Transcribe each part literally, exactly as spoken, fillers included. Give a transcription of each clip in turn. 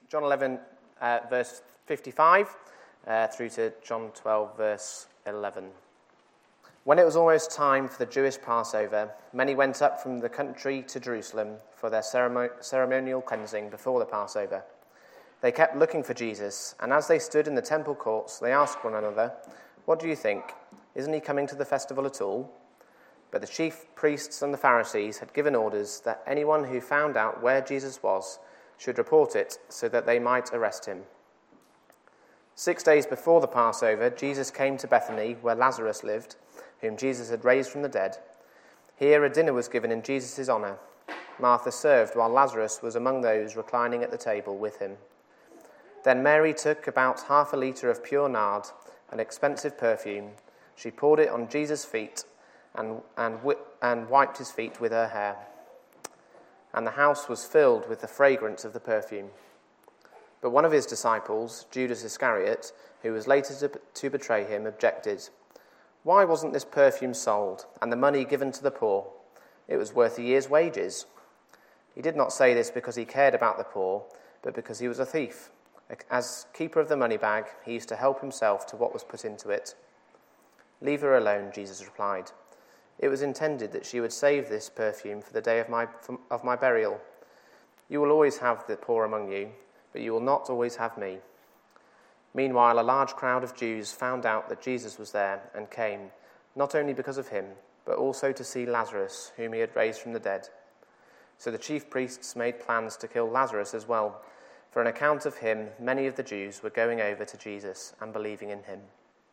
John eleven, uh, verse fifty-five, uh, through to John twelve, verse eleven. When it was almost time for the Jewish Passover, many went up from the country to Jerusalem for their ceremo- ceremonial cleansing before the Passover. They kept looking for Jesus, and as they stood in the temple courts, they asked one another, "What do you think? Isn't he coming to the festival at all?" But the chief priests and the Pharisees had given orders that anyone who found out where Jesus was should report it so that they might arrest him. Six days before the Passover, Jesus came to Bethany, where Lazarus lived, whom Jesus had raised from the dead. Here a dinner was given in Jesus' honour. Martha served, while Lazarus was among those reclining at the table with him. Then Mary took about half a litre of pure nard, an expensive perfume. She poured it on Jesus' feet and, and, and wiped his feet with her hair. And the house was filled with the fragrance of the perfume. But one of his disciples, Judas Iscariot, who was later to, to betray him, objected, "Why wasn't this perfume sold and the money given to the poor? It was worth a year's wages." He did not say this because he cared about the poor, but because he was a thief. As keeper of the money bag, he used to help himself to what was put into it. "Leave her alone," Jesus replied. "It was intended that she would save this perfume for the day of my of my burial. You will always have the poor among you, but you will not always have me." Meanwhile, a large crowd of Jews found out that Jesus was there and came, not only because of him, but also to see Lazarus, whom he had raised from the dead. So the chief priests made plans to kill Lazarus as well. For on account of him, many of the Jews were going over to Jesus and believing in him.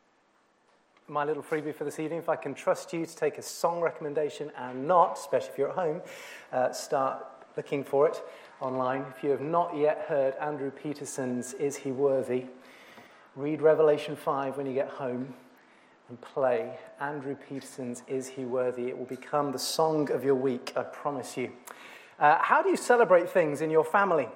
My little freebie for this evening, if I can trust you to take a song recommendation and not, especially if you're at home, uh, start looking for it online. If you have not yet heard Andrew Peterson's Is He Worthy, read Revelation five when you get home and play Andrew Peterson's Is He Worthy. It will become the song of your week, I promise you. Uh, how do you celebrate things in your family?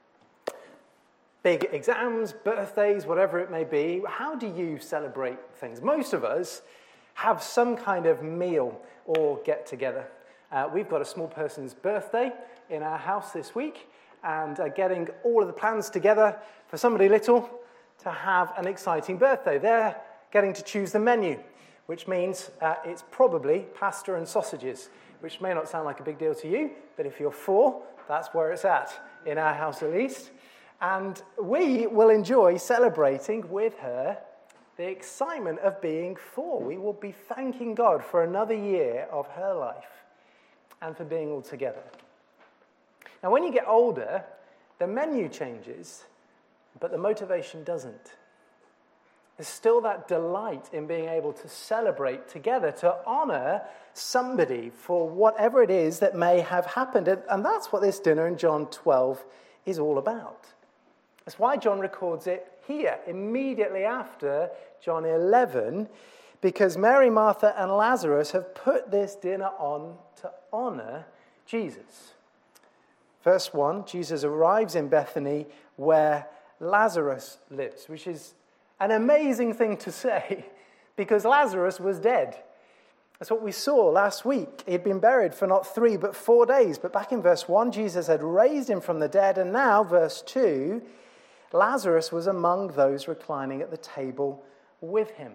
Big exams, birthdays, whatever it may be. How do you celebrate things? Most of us have some kind of meal or get-together. Uh, we've got a small person's birthday in our house this week, and uh, getting all of the plans together for somebody little to have an exciting birthday. They're getting to choose the menu, which means uh, it's probably pasta and sausages, which may not sound like a big deal to you, but if you're four, that's where it's at, in our house at least. And we will enjoy celebrating with her the excitement of being four. We will be thanking God for another year of her life and for being all together. Now, when you get older, the menu changes, but the motivation doesn't. There's still that delight in being able to celebrate together, to honor somebody for whatever it is that may have happened. And that's what this dinner in John twelve is all about. That's why John records it here, immediately after John eleven, because Mary, Martha, and Lazarus have put this dinner on to honor Jesus. Verse one, Jesus arrives in Bethany where Lazarus lives, which is an amazing thing to say because Lazarus was dead. That's what we saw last week. He had been buried for not three but four days. But back in verse one, Jesus had raised him from the dead. And now, verse two, Lazarus was among those reclining at the table with him.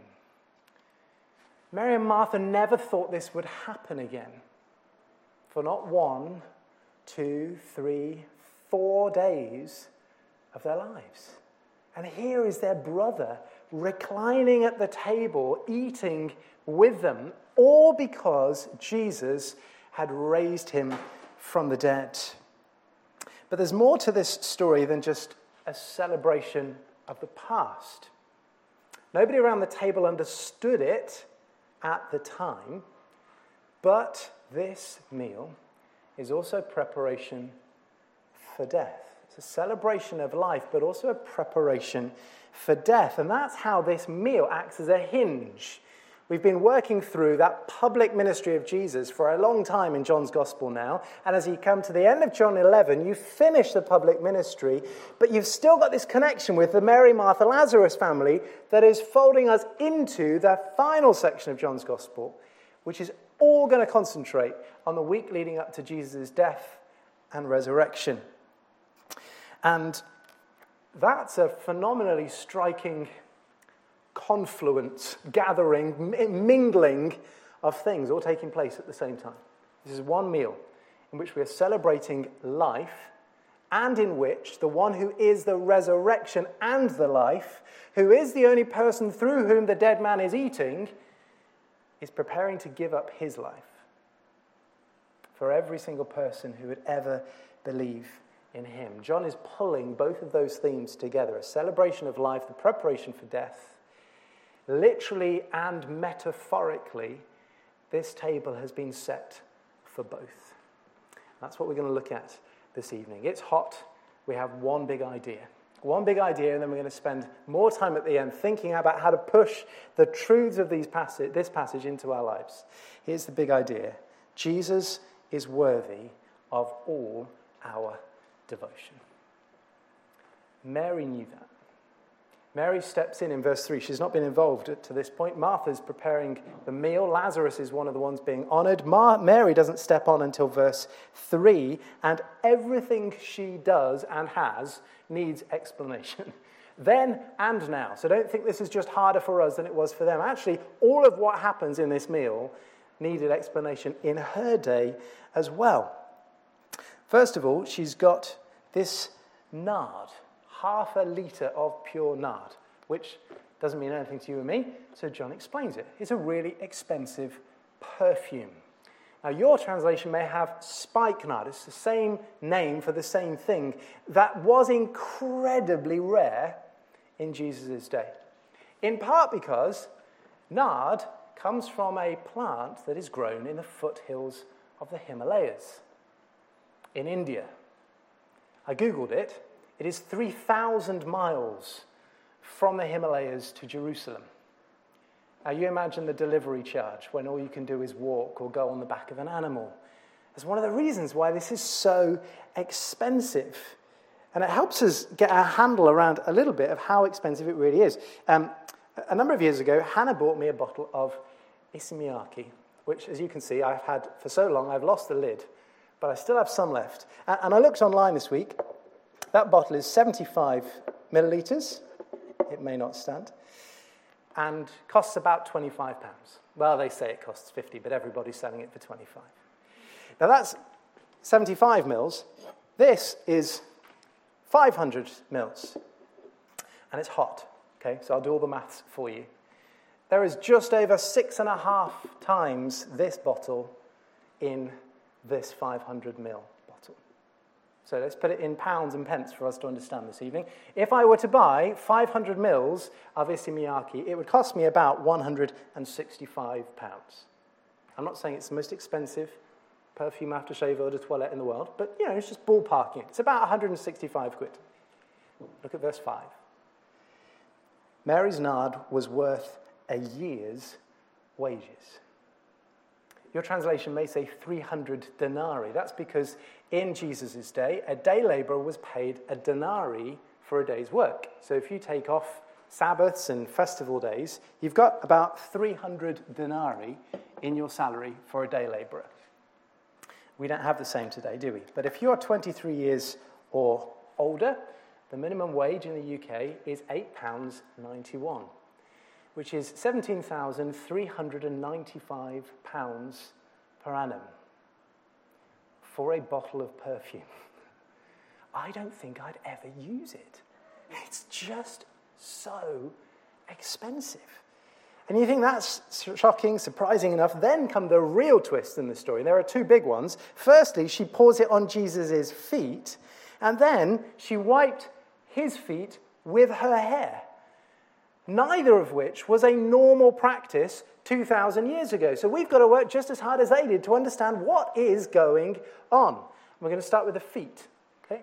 Mary and Martha never thought this would happen again. For not one, two, three, four days of their lives. And here is their brother reclining at the table, eating with them, all because Jesus had raised him from the dead. But there's more to this story than just a celebration of the past. Nobody around the table understood it at the time, but this meal is also preparation for death. It's a celebration of life, but also a preparation for death. And that's how this meal acts as a hinge. We've been working through that public ministry of Jesus for a long time in John's Gospel now. And as you come to the end of John eleven, you finish the public ministry, but you've still got this connection with the Mary, Martha, Lazarus family that is folding us into the final section of John's Gospel, which is all going to concentrate on the week leading up to Jesus' death and resurrection. And That's a phenomenally striking confluence, gathering, mingling of things all taking place at the same time. This is one meal in which we are celebrating life and in which the one who is the resurrection and the life, who is the only person through whom the dead man is eating, is preparing to give up his life for every single person who would ever believe in him. John is pulling both of those themes together, a celebration of life, the preparation for death. Literally and metaphorically, this table has been set for both. That's what we're going to look at this evening. It's hot. We have one big idea. One big idea, and then we're going to spend more time at the end thinking about how to push the truths of these passage, this passage into our lives. Here's the big idea. Jesus is worthy of all our devotion. Mary knew that. Mary steps in in verse three. She's not been involved to this point. Martha's preparing the meal. Lazarus is one of the ones being honored. Mar- Mary doesn't step on until verse three, and everything she does and has needs explanation. Then and now. So don't think this is just harder for us than it was for them. Actually, all of what happens in this meal needed explanation in her day as well. First of all, she's got this nard. Half a litre of pure nard, which doesn't mean anything to you and me, so John explains it. It's a really expensive perfume. Now, your translation may have spikenard. It's the same name for the same thing that was incredibly rare in Jesus' day. In part because nard comes from a plant that is grown in the foothills of the Himalayas in India. I Googled it. It is three thousand miles from the Himalayas to Jerusalem. Now, you imagine the delivery charge when all you can do is walk or go on the back of an animal. It's one of the reasons why this is so expensive. And it helps us get our handle around a little bit of how expensive it really is. Um, a number of years ago, Hannah bought me a bottle of Issey Miyake, which, as you can see, I've had for so long, I've lost the lid, but I still have some left. And, and I looked online this week. That bottle is seventy-five millilitres. It may not stand. And costs about twenty-five pounds. Well, they say it costs fifty, but everybody's selling it for twenty-five. Now, that's seventy-five mils. This is five hundred mils. And it's hot. Okay, so I'll do all the maths for you. There is just over six and a half times this bottle in this five hundred mil. So let's put it in pounds and pence for us to understand this evening. If I were to buy five hundred mils of Issey Miyake, it would cost me about one hundred sixty-five pounds. I'm not saying it's the most expensive perfume, aftershave, eau de toilette in the world, but, you know, it's just ballparking it. It's about one hundred sixty-five quid. Look at verse five. Mary's nard was worth a year's wages. Your translation may say three hundred denarii. That's because in Jesus' day, a day laborer was paid a denarii for a day's work. So if you take off Sabbaths and festival days, you've got about three hundred denarii in your salary for a day laborer. We don't have the same today, do we? But if you're twenty-three years or older, the minimum wage in the U K is eight pounds ninety-one. Which is seventeen thousand three hundred ninety-five pounds per annum for a bottle of perfume. I don't think I'd ever use it. It's just so expensive. And you think that's shocking, surprising enough. Then come the real twist in the story. There are two big ones. Firstly, she pours it on Jesus' feet, and then she wiped his feet with her hair. Neither of which was a normal practice two thousand years ago. So we've got to work just as hard as they did to understand what is going on. We're going to start with the feet. Okay?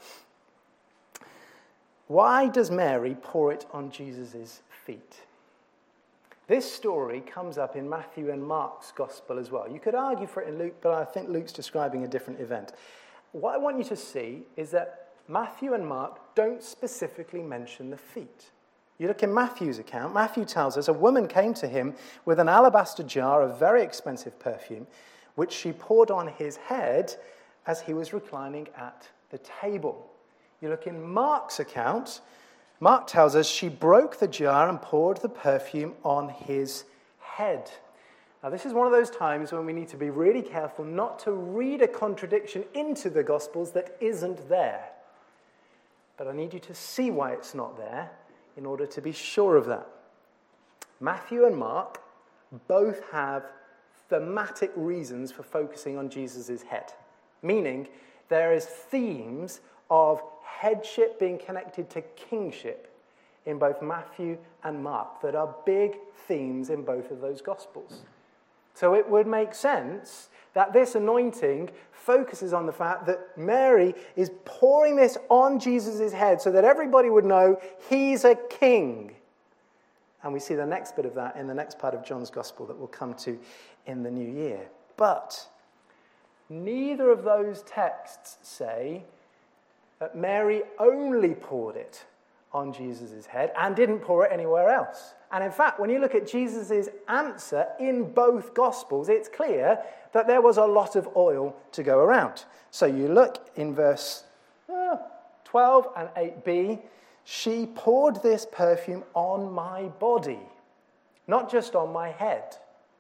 Why does Mary pour it on Jesus' feet? This story comes up in Matthew and Mark's gospel as well. You could argue for it in Luke, but I think Luke's describing a different event. What I want you to see is that Matthew and Mark don't specifically mention the feet. You look in Matthew's account, Matthew tells us a woman came to him with an alabaster jar of very expensive perfume, which she poured on his head as he was reclining at the table. You look in Mark's account, Mark tells us she broke the jar and poured the perfume on his head. Now, this is one of those times when we need to be really careful not to read a contradiction into the Gospels that isn't there. But I need you to see why it's not there in order to be sure of that. Matthew and Mark both have thematic reasons for focusing on Jesus' head, meaning there is themes of headship being connected to kingship in both Matthew and Mark that are big themes in both of those Gospels. So it would make sense that this anointing focuses on the fact that Mary is pouring this on Jesus' head so that everybody would know he's a king. And we see the next bit of that in the next part of John's Gospel that we'll come to in the new year. But neither of those texts say that Mary only poured it on Jesus' head and didn't pour it anywhere else. And in fact, when you look at Jesus' answer in both Gospels, it's clear that there was a lot of oil to go around. So you look in verse uh, twelve and eight b, she poured this perfume on my body, not just on my head.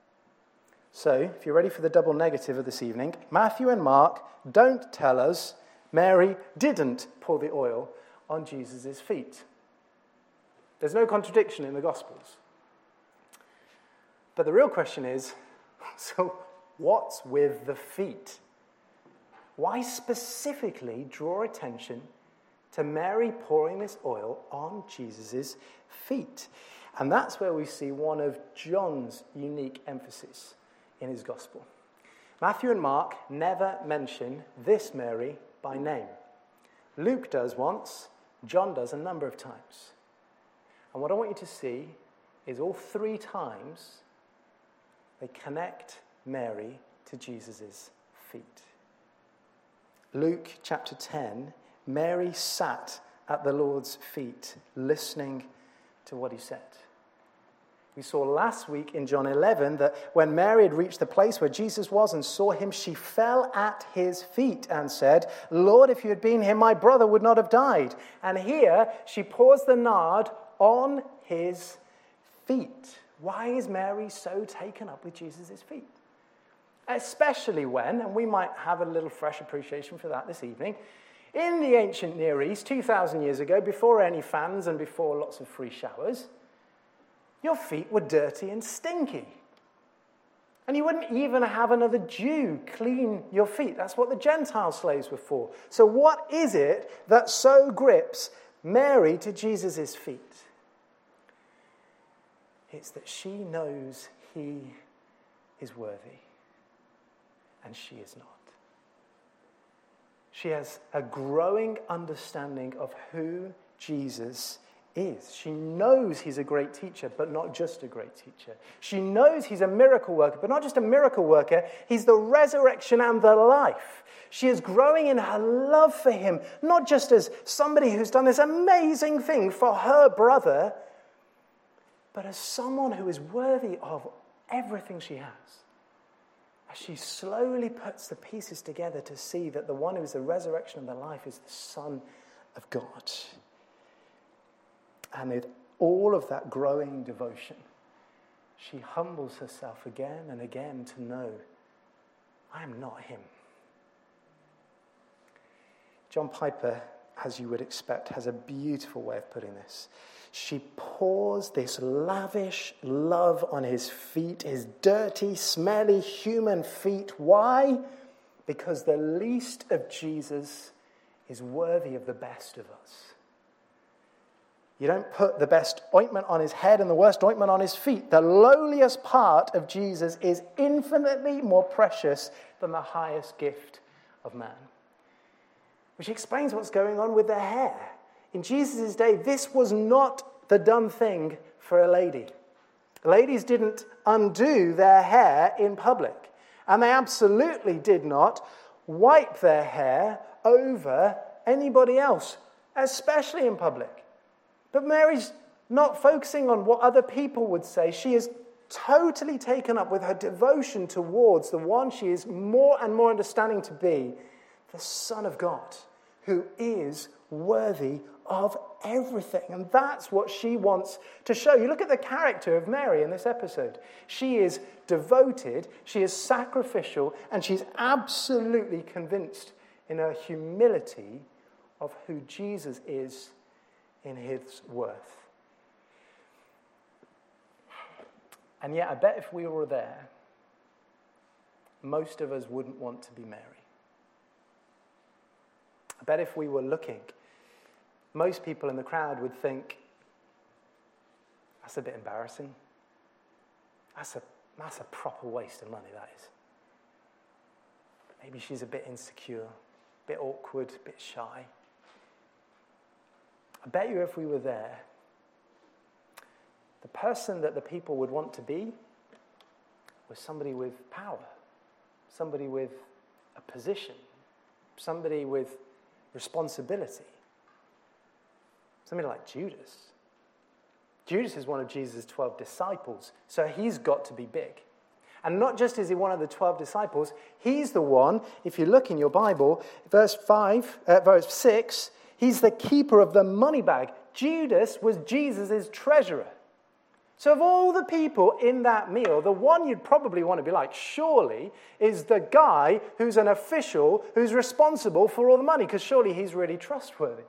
So, if you're ready for the double negative of this evening, Matthew and Mark don't tell us Mary didn't pour the oil on Jesus' feet. There's no contradiction in the Gospels. But the real question is, so what's with the feet? Why specifically draw attention to Mary pouring this oil on Jesus' feet? And that's where we see one of John's unique emphases in his Gospel. Matthew and Mark never mention this Mary by name. Luke does once, John does a number of times. And what I want you to see is all three times they connect Mary to Jesus' feet. Luke chapter ten, Mary sat at the Lord's feet listening to what he said. We saw last week in John eleven that when Mary had reached the place where Jesus was and saw him, she fell at his feet and said, "Lord, if you had been here, my brother would not have died." And here she pours the nard on his feet. Why is Mary so taken up with Jesus' feet? Especially when, and we might have a little fresh appreciation for that this evening, in the ancient Near East, two thousand years ago, before any fans and before lots of free showers, your feet were dirty and stinky. And you wouldn't even have another Jew clean your feet. That's what the Gentile slaves were for. So what is it that so grips Mary to Jesus' feet? It's that she knows he is worthy, and she is not. She has a growing understanding of who Jesus is. She knows he's a great teacher, but not just a great teacher. She knows he's a miracle worker, but not just a miracle worker. He's the resurrection and the life. She is growing in her love for him, not just as somebody who's done this amazing thing for her brother, but as someone who is worthy of everything she has. As she slowly puts the pieces together to see that the one who is the resurrection and the life is the Son of God. And with all of that growing devotion, she humbles herself again and again to know, I am not him. John Piper, as you would expect, has a beautiful way of putting this. She pours this lavish love on his feet, his dirty, smelly human feet. Why? Because the least of Jesus is worthy of the best of us. You don't put the best ointment on his head and the worst ointment on his feet. The lowliest part of Jesus is infinitely more precious than the highest gift of man. Which explains what's going on with their hair. In Jesus' day, this was not the done thing for a lady. Ladies didn't undo their hair in public. And they absolutely did not wipe their hair over anybody else, especially in public. But Mary's not focusing on what other people would say. She is totally taken up with her devotion towards the one she is more and more understanding to be, the Son of God, who is worthy of everything. And that's what she wants to show. You look at the character of Mary in this episode. She is devoted, she is sacrificial, and she's absolutely convinced in her humility of who Jesus is in his worth. And yet, I bet if we were there, most of us wouldn't want to be Mary. I bet if we were looking, most people in the crowd would think, that's a bit embarrassing. That's a, that's a proper waste of money, that is. Maybe she's a bit insecure, a bit awkward, a bit shy. I bet you if we were there, the person that the people would want to be was somebody with power, somebody with a position, somebody with responsibility, somebody like Judas. Judas is one of Jesus' twelve disciples, so he's got to be big. And not just is he one of the twelve disciples, he's the one, if you look in your Bible, verse five, uh, verse six, he's the keeper of the money bag. Judas was Jesus' treasurer. So of all the people in that meal, the one you'd probably want to be like, surely, is the guy who's an official, who's responsible for all the money, because surely he's really trustworthy.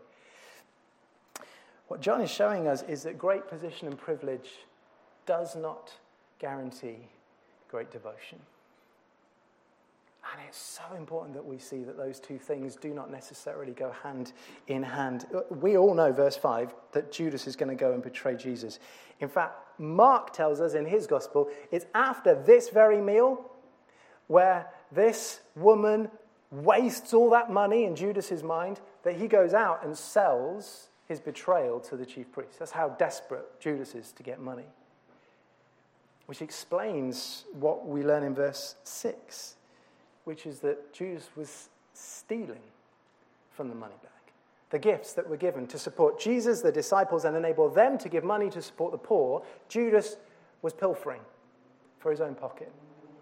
What John is showing us is that great position and privilege does not guarantee great devotion. And it's so important that we see that those two things do not necessarily go hand in hand. We all know, verse five, that Judas is going to go and betray Jesus. In fact, Mark tells us in his gospel, it's after this very meal where this woman wastes all that money in Judas's mind that he goes out and sells his betrayal to the chief priest. That's how desperate Judas is to get money. Which explains what we learn in verse six, which is that Judas was stealing from the money bag. The gifts that were given to support Jesus, the disciples, and enable them to give money to support the poor, Judas was pilfering for his own pocket.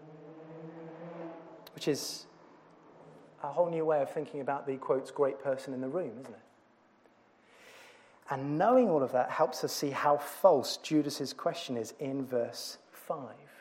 Which is a whole new way of thinking about the, quotes, great person in the room, isn't it? And knowing all of that helps us see how false Judas's question is in verse five.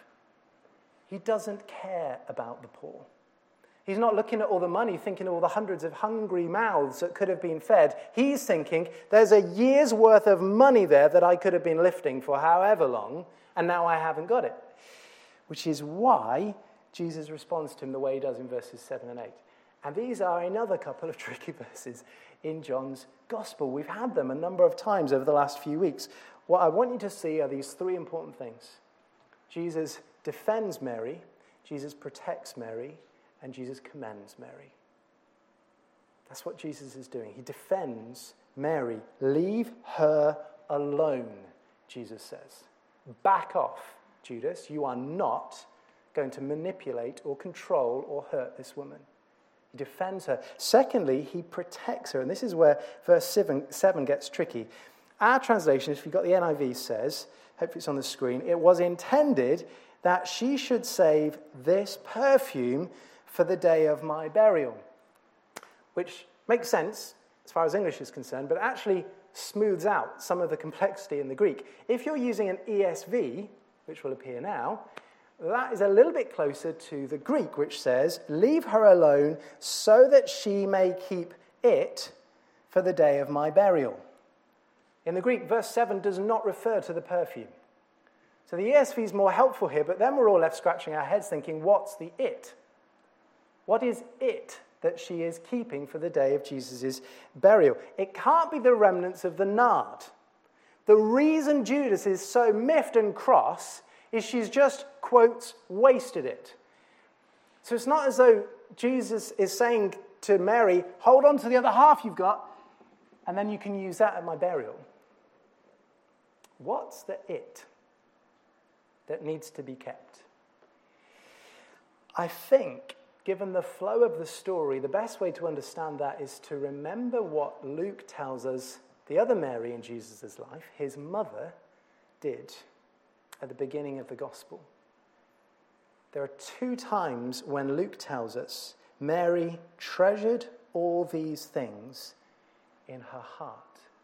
He doesn't care about the poor. He's not looking at all the money, thinking of all the hundreds of hungry mouths that could have been fed. He's thinking, there's a year's worth of money there that I could have been lifting for however long, and now I haven't got it. Which is why Jesus responds to him the way he does in verses seven and eight. And these are another couple of tricky verses in John's Gospel. We've had them a number of times over the last few weeks. What I want you to see are these three important things. Jesus defends Mary, Jesus protects Mary, and Jesus commends Mary. That's what Jesus is doing. He defends Mary. Leave her alone, Jesus says. Back off, Judas. You are not going to manipulate or control or hurt this woman. He defends her. Secondly, he protects her. And this is where verse seven, seven gets tricky. Our translation, if you've got the N I V, says, hopefully it's on the screen, it was intended that she should save this perfume for the day of my burial. Which makes sense as far as English is concerned, but actually smooths out some of the complexity in the Greek. If you're using an E S V, which will appear now, that is a little bit closer to the Greek, which says, leave her alone so that she may keep it for the day of my burial. In the Greek, verse seven does not refer to the perfume. So the E S V is more helpful here, but then we're all left scratching our heads thinking, what's the it? What is it that she is keeping for the day of Jesus' burial? It can't be the remnants of the nard. The reason Judas is so miffed and cross is she's just, quotes, wasted it. So it's not as though Jesus is saying to Mary, hold on to the other half you've got, and then you can use that at my burial. What's the it that needs to be kept? I think, given the flow of the story, the best way to understand that is to remember what Luke tells us the other Mary in Jesus' life, his mother, did at the beginning of the gospel. There are two times when Luke tells us Mary treasured all these things in her heart.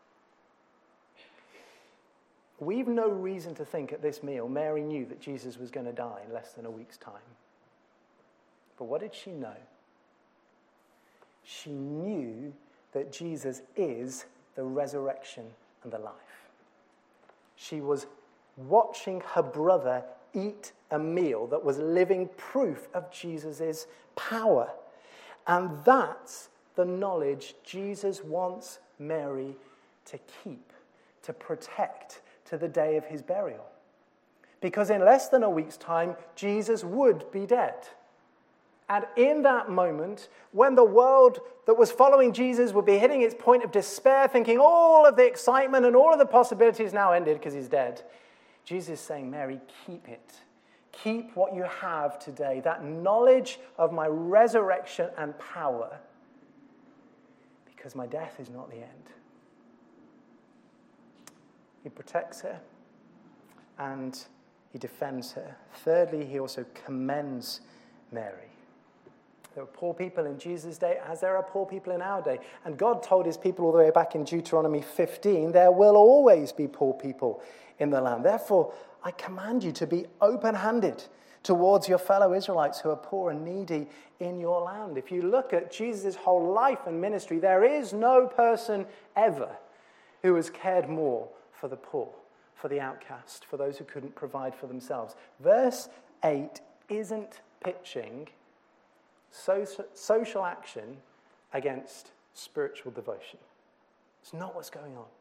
We've no reason to think at this meal Mary knew that Jesus was going to die in less than a week's time. But what did she know? She knew that Jesus is the resurrection and the life. She was watching her brother eat a meal that was living proof of Jesus' power. And that's the knowledge Jesus wants Mary to keep, to protect, to the day of his burial. Because in less than a week's time, Jesus would be dead. And in that moment, when the world that was following Jesus would be hitting its point of despair, thinking all of the excitement and all of the possibilities now ended because he's dead, Jesus is saying, Mary, keep it. Keep what you have today, that knowledge of my resurrection and power, because my death is not the end. He protects her and he defends her. Thirdly, he also commends Mary. There were poor people in Jesus' day as there are poor people in our day. And God told his people all the way back in Deuteronomy fifteen, there will always be poor people in the land. Therefore, I command you to be open-handed towards your fellow Israelites who are poor and needy in your land. If you look at Jesus' whole life and ministry, there is no person ever who has cared more for the poor, for the outcast, for those who couldn't provide for themselves. Verse eight isn't pitching social action against spiritual devotion. It's not what's going on.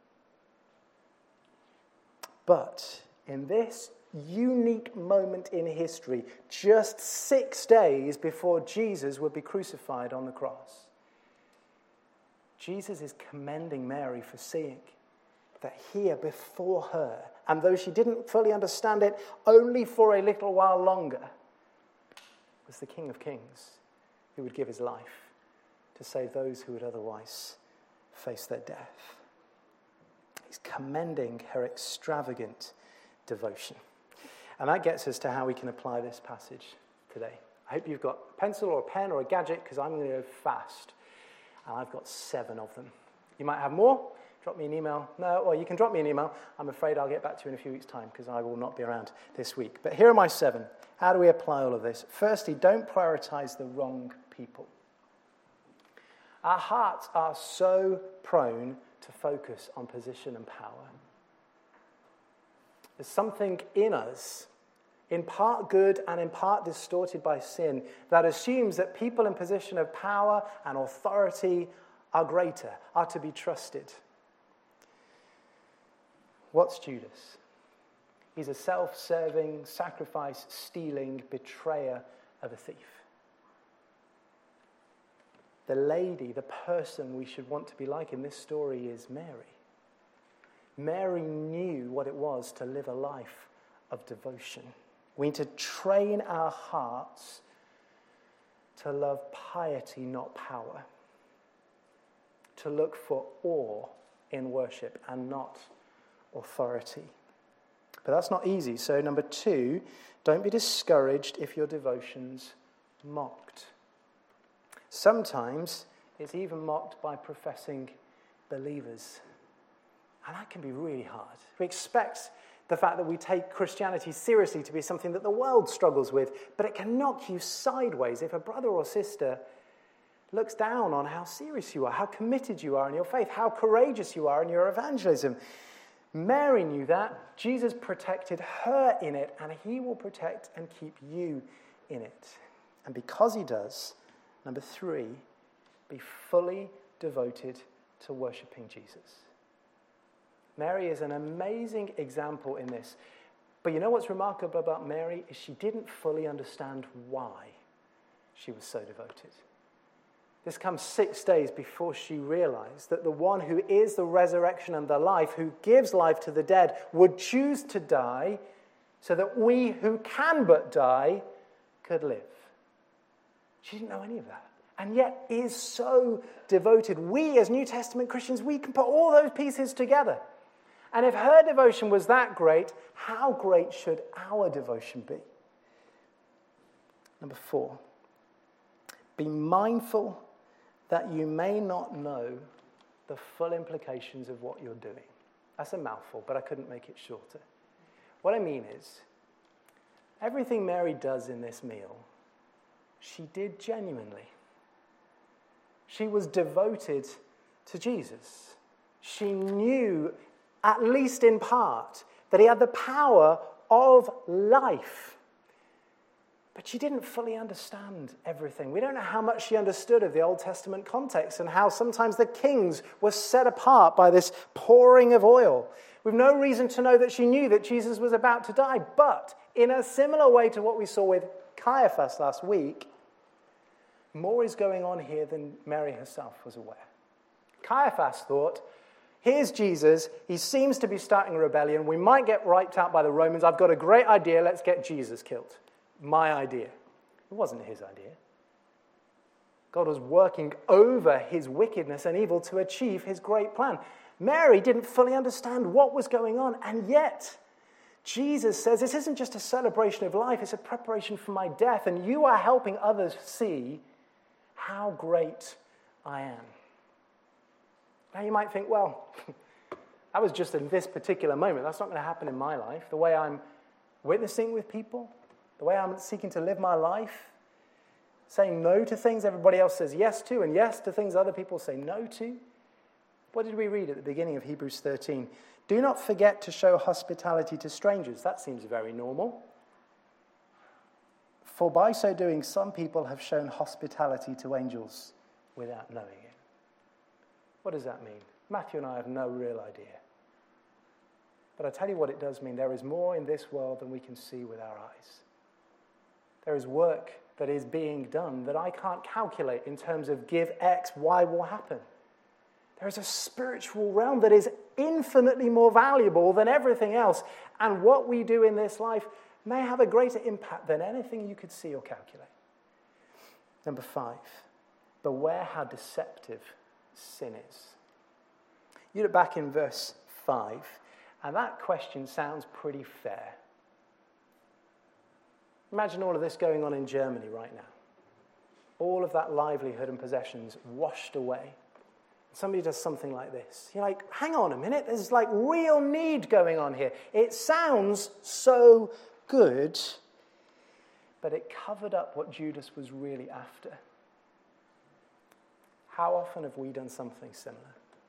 But in this unique moment in history, just six days before Jesus would be crucified on the cross, Jesus is commending Mary for seeing that here before her, and though she didn't fully understand it, only for a little while longer, was the King of Kings who would give his life to save those who would otherwise face their death. He's commending her extravagant devotion. And that gets us to how we can apply this passage today. I hope you've got a pencil or a pen or a gadget, because I'm going to go fast. And I've got seven of them. You might have more. Drop me an email. No, or you can drop me an email. I'm afraid I'll get back to you in a few weeks' time because I will not be around this week. But here are my seven. How do we apply all of this? Firstly, don't prioritize the wrong people. Our hearts are so prone to focus on position and power. There's something in us, in part good and in part distorted by sin, that assumes that people in position of power and authority are greater, are to be trusted. What's Judas? He's a self-serving, sacrifice-stealing betrayer of a thief. The lady, the person we should want to be like in this story is Mary. Mary knew what it was to live a life of devotion. We need to train our hearts to love piety, not power. To look for awe in worship and not authority. But that's not easy. So number two, don't be discouraged if your devotion's mocked. Sometimes it's even mocked by professing believers. And that can be really hard. We expect the fact that we take Christianity seriously to be something that the world struggles with, but it can knock you sideways if a brother or sister looks down on how serious you are, how committed you are in your faith, how courageous you are in your evangelism. Mary knew that. Jesus protected her in it, and he will protect and keep you in it. And because he does, number three, be fully devoted to worshiping Jesus. Mary is an amazing example in this. But you know what's remarkable about Mary is she didn't fully understand why she was so devoted. This comes six days before she realized that the one who is the resurrection and the life, who gives life to the dead, would choose to die so that we who can but die could live. She didn't know any of that, and yet is so devoted. We, as New Testament Christians, we can put all those pieces together. And if her devotion was that great, how great should our devotion be? Number four, be mindful that you may not know the full implications of what you're doing. That's a mouthful, but I couldn't make it shorter. What I mean is, everything Mary does in this meal, she did genuinely. She was devoted to Jesus. She knew, at least in part, that he had the power of life. But she didn't fully understand everything. We don't know how much she understood of the Old Testament context and how sometimes the kings were set apart by this pouring of oil. We've no reason to know that she knew that Jesus was about to die. But in a similar way to what we saw with Caiaphas last week, more is going on here than Mary herself was aware. Caiaphas thought, here's Jesus. He seems to be starting a rebellion. We might get wiped out by the Romans. I've got a great idea. Let's get Jesus killed. My idea. It wasn't his idea. God was working over his wickedness and evil to achieve his great plan. Mary didn't fully understand what was going on, and yet Jesus says this isn't just a celebration of life, it's a preparation for my death, and you are helping others see how great I am. Now you might think, well, that was just in this particular moment. That's not going to happen in my life. The way I'm witnessing with people, the way I'm seeking to live my life, saying no to things everybody else says yes to, and yes to things other people say no to. What did we read at the beginning of Hebrews thirteen? Do not forget to show hospitality to strangers. That seems very normal. For by so doing, some people have shown hospitality to angels without knowing it. What does that mean? Matthew and I have no real idea. But I tell you what it does mean. There is more in this world than we can see with our eyes. There is work that is being done that I can't calculate in terms of give X, Y will happen. There is a spiritual realm that is infinitely more valuable than everything else. And what we do in this life may have a greater impact than anything you could see or calculate. Number five, beware how deceptive sin is. You look back in verse five, and that question sounds pretty fair. Imagine all of this going on in Germany right now. All of that livelihood and possessions washed away. Somebody does something like this. You're like, hang on a minute, there's like real need going on here. It sounds so good, but it covered up what Judas was really after. How often have we done something similar?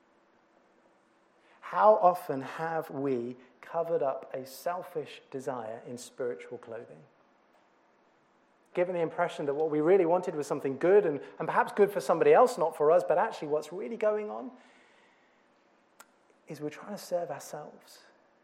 How often have we covered up a selfish desire in spiritual clothing? Given the impression that what we really wanted was something good and, and perhaps good for somebody else, not for us, but actually what's really going on is we're trying to serve ourselves.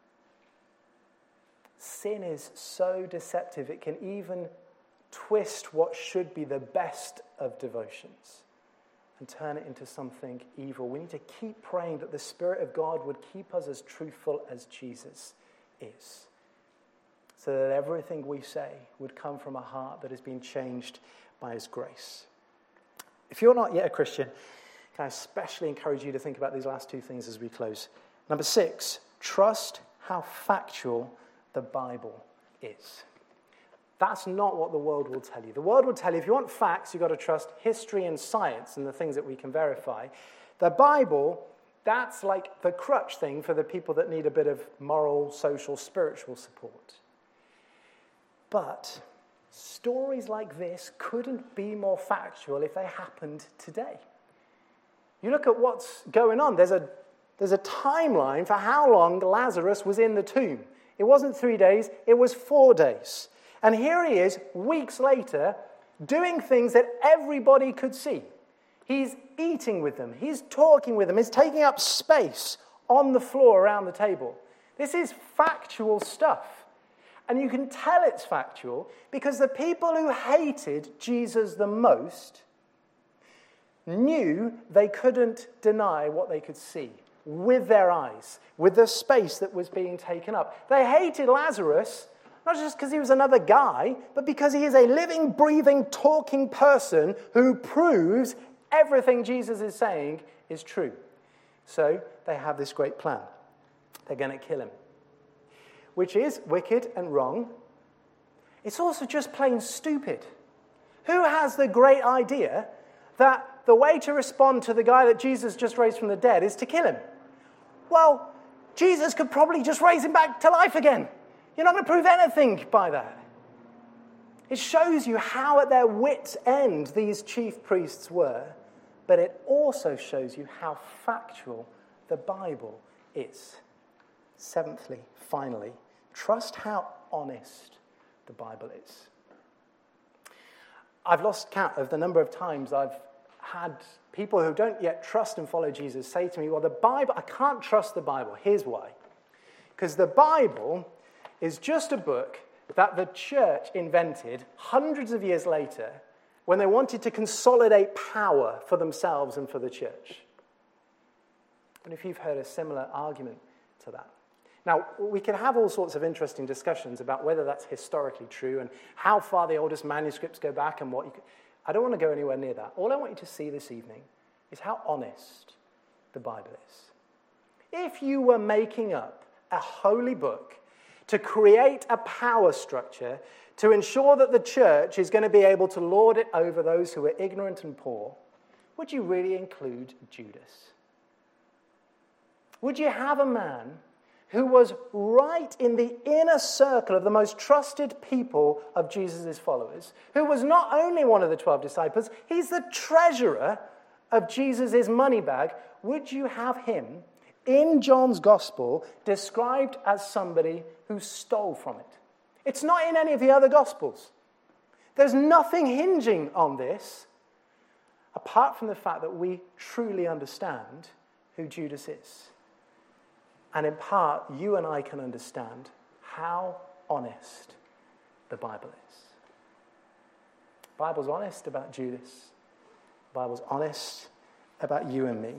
Sin is so deceptive, it can even twist what should be the best of devotions and turn it into something evil. We need to keep praying that the Spirit of God would keep us as truthful as Jesus is, so that everything we say would come from a heart that has been changed by his grace. If you're not yet a Christian, can I especially encourage you to think about these last two things as we close. Number six, trust how factual the Bible is. That's not what the world will tell you. The world will tell you if you want facts, you've got to trust history and science and the things that we can verify. The Bible, that's like the crutch thing for the people that need a bit of moral, social, spiritual support. But stories like this couldn't be more factual if they happened today. You look at what's going on. There's a, there's a timeline for how long Lazarus was in the tomb. It wasn't three days, it was four days. And here he is, weeks later, doing things that everybody could see. He's eating with them. He's talking with them. He's taking up space on the floor around the table. This is factual stuff. And you can tell it's factual because the people who hated Jesus the most knew they couldn't deny what they could see with their eyes, with the space that was being taken up. They hated Lazarus, not just because he was another guy, but because he is a living, breathing, talking person who proves everything Jesus is saying is true. So they have this great plan. They're going to kill him, which is wicked and wrong. It's also just plain stupid. Who has the great idea that the way to respond to the guy that Jesus just raised from the dead is to kill him. Well, Jesus could probably just raise him back to life again. You're not going to prove anything by that. It shows you how at their wits' end these chief priests were, but it also shows you how factual the Bible is. Seventhly, finally, trust how honest the Bible is. I've lost count of the number of times I've had people who don't yet trust and follow Jesus say to me, well, the Bible, I can't trust the Bible. Here's why. Because the Bible is just a book that the church invented hundreds of years later when they wanted to consolidate power for themselves and for the church. And if you've heard a similar argument to that. Now, we can have all sorts of interesting discussions about whether that's historically true and how far the oldest manuscripts go back and what you can... I don't want to go anywhere near that. All I want you to see this evening is how honest the Bible is. If you were making up a holy book to create a power structure to ensure that the church is going to be able to lord it over those who are ignorant and poor, would you really include Judas? Would you have a man who was right in the inner circle of the most trusted people of Jesus' followers, who was not only one of the twelve disciples, he's the treasurer of Jesus' money bag? Would you have him in John's gospel described as somebody who stole from it? It's not in any of the other gospels. There's nothing hinging on this apart from the fact that we truly understand who Judas is. And in part, you and I can understand how honest the Bible is. The Bible's honest about Judas. The Bible's honest about you and me.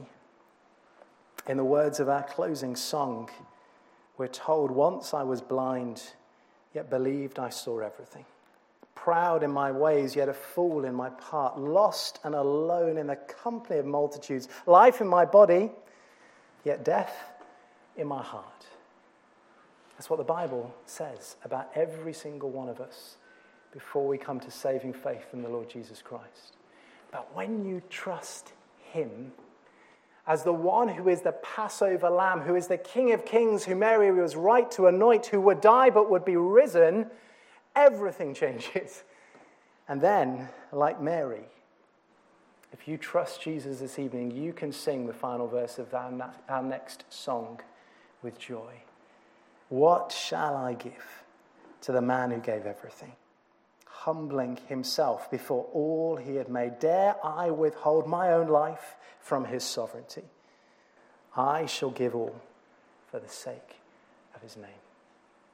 In the words of our closing song, we're told, once I was blind, yet believed I saw everything. Proud in my ways, yet a fool in my part. Lost and alone in the company of multitudes. Life in my body, yet death in my heart. That's what the Bible says about every single one of us before we come to saving faith in the Lord Jesus Christ. But when you trust him as the one who is the Passover lamb, who is the King of Kings, who Mary was right to anoint, who would die but would be risen, everything changes. And then, like Mary, if you trust Jesus this evening, you can sing the final verse of our, our next song with joy. What shall I give to the man who gave everything? Humbling himself before all he had made, dare I withhold my own life from his sovereignty? I shall give all for the sake of his name.